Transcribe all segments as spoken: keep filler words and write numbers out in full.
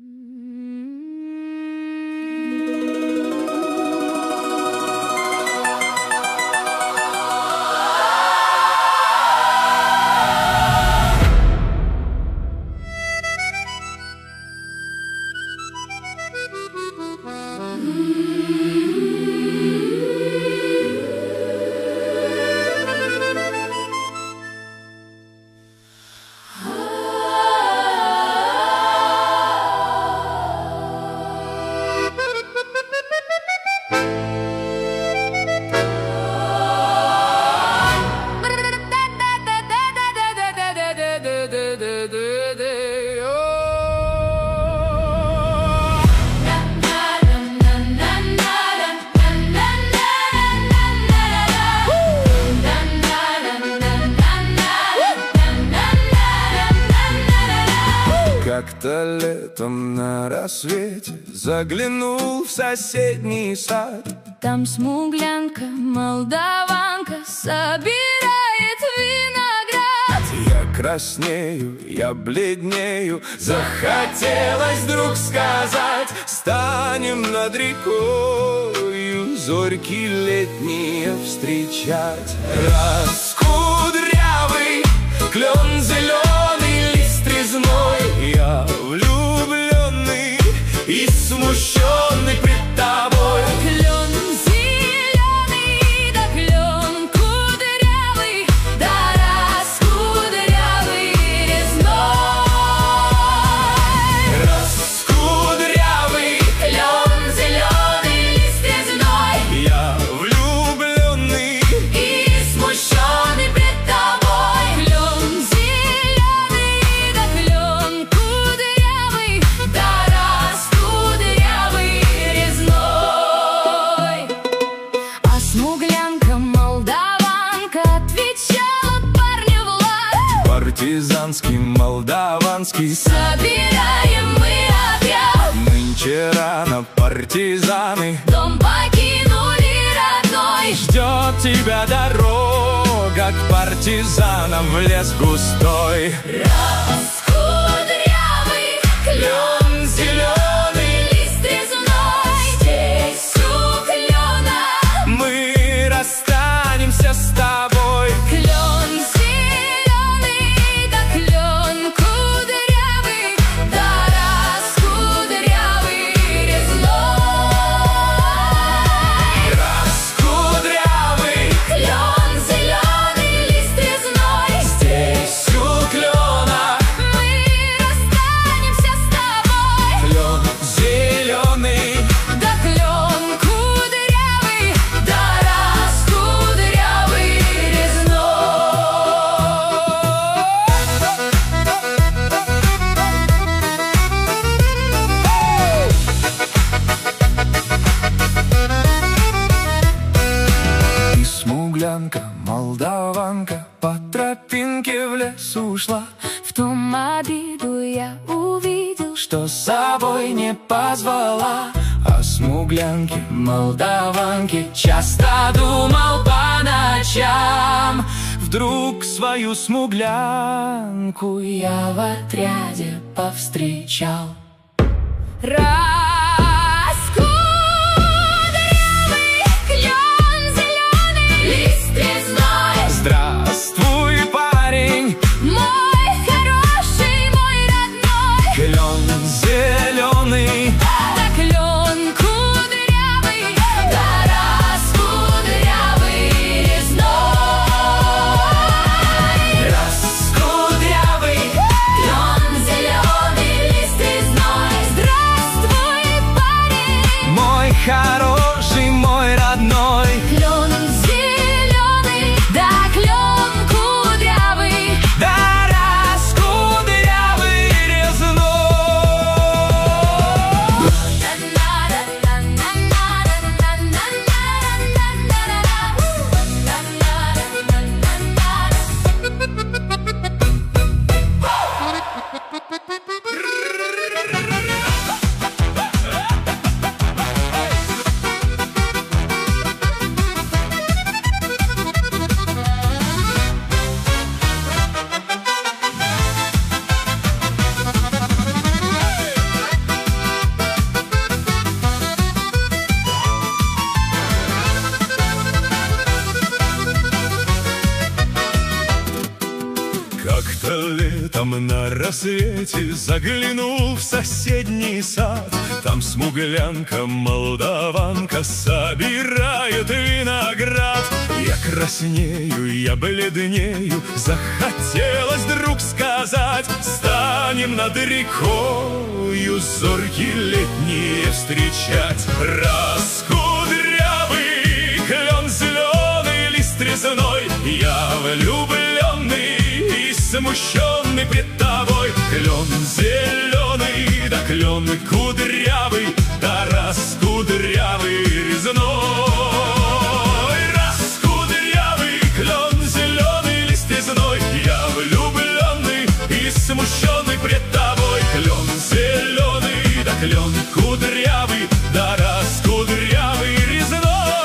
Как-то летом на рассвете заглянул в соседний сад. Там смуглянка, молдаванка собирает виноград. Я краснею, я бледнею, захотелось вдруг сказать: станем над рекою зорьки летние встречать. Раскудрявый клен зеленый, лист резной, я влюбленный и смущенный пред тобой. Клен зеленый, да клен кудрявый, да раскудрявый резной. Раскудрявый клен зеленый, лист резной, я влюбленный и смущенный пред тобой. Клен зеленый, да клен кудрявый, да раскудрявый резной. А смуглянка, молдаванка отвечала парню в лад: партизанский, молдаванский, собираем мы опять. нынче рано, партизаны, Дом покинули родной. ждет тебя дорога к партизанам в лес густой. Раскудрявый клен зеленый, лист резной, здесь у клена Мы расстанемся с тобой. клен зеленый, да клен кудрявый, да раскудрявый резной. Раскудрявый Клен зеленый, лист резной, здесь у клена, мы расстанемся с тобой. клен зеленый. Да клен кудрявый, да раскудрявый резной. И смуглянка, молдаванка по тропинке в лес ушла. В том обиду я увидел, Что с собой не позвала. О смуглянке, молдаванке часто думал по ночам. Вдруг свою смуглянку я в отряде повстречал. Раскудрявый клен зеленый, лист резной, здравствуй, парень, мой хороший, мой родной. клен зеленый, Да клен кудрявый, да раскудрявый резной. раскудрявый, Клен зеленый, лист резной, здравствуй, рассвете заглянул в соседний сад. Там смуглянка, молдаванка собирает виноград. Я краснею, я бледнею, захотелось вдруг сказать: станем над рекою зорьки летние встречать. Раскудрявый клен зеленый, лист резной, я влюбленный и смущенный пред тобой. Клен зеленый, да клен кудрявый, да раскудрявый резной. Раскудрявый клен зеленый, лист резной, я влюбленный и смущенный пред тобой. Клен зеленый, да клен кудрявый, да раскудрявый резной.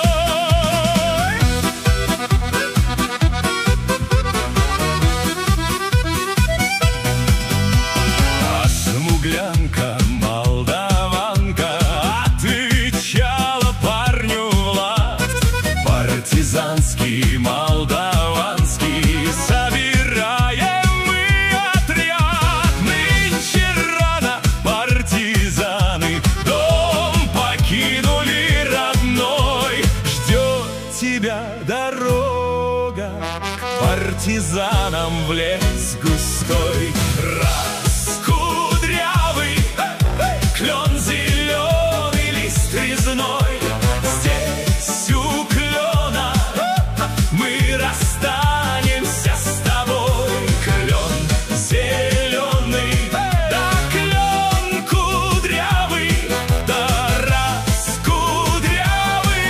А смуглянка, молдаванка, отвечала парню Влад: партизанский, молдаванский, собираем мы отряд. Нынче рано партизаны дом покинули родной. Ждет тебя дорога к партизанам в лес густой. Раскудрявый клен зеленый, лист резной, здесь у клена мы расстанемся с тобой. Клен зеленый, да клен кудрявый, да раскудрявый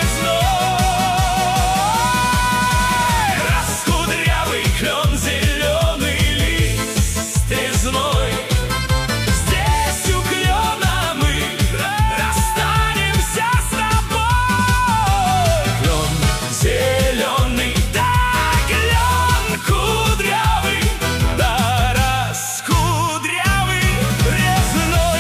резной. Раскудрявый клен зеленый, лист резной, здесь у клена мы расстанемся с тобой. Клен зеленый, да клен кудрявый, да раскудрявый резной.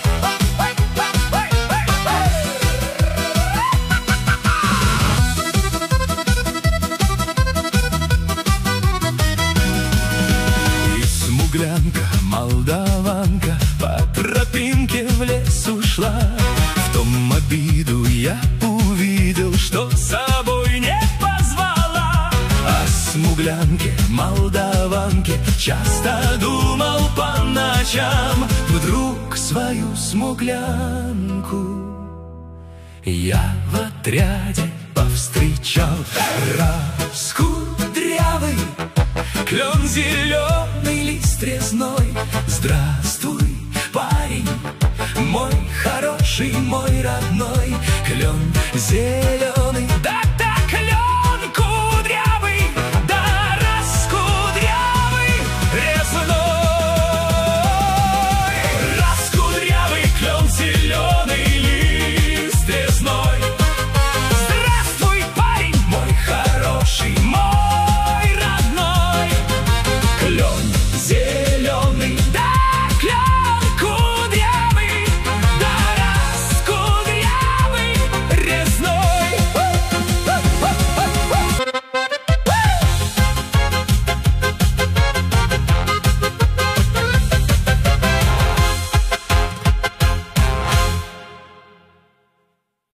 И смуглянка, молдаванка по тропинке в лес ушла. В том обиду я увидел, что с собой не позвала. О смуглянке, молдаванке часто думал по ночам. Вдруг свою смуглянку я в отряде повстречал. Раскудрявый клен зеленый, лист резной, здравствуй, парень, мой хороший, мой родной. Клен зеленый,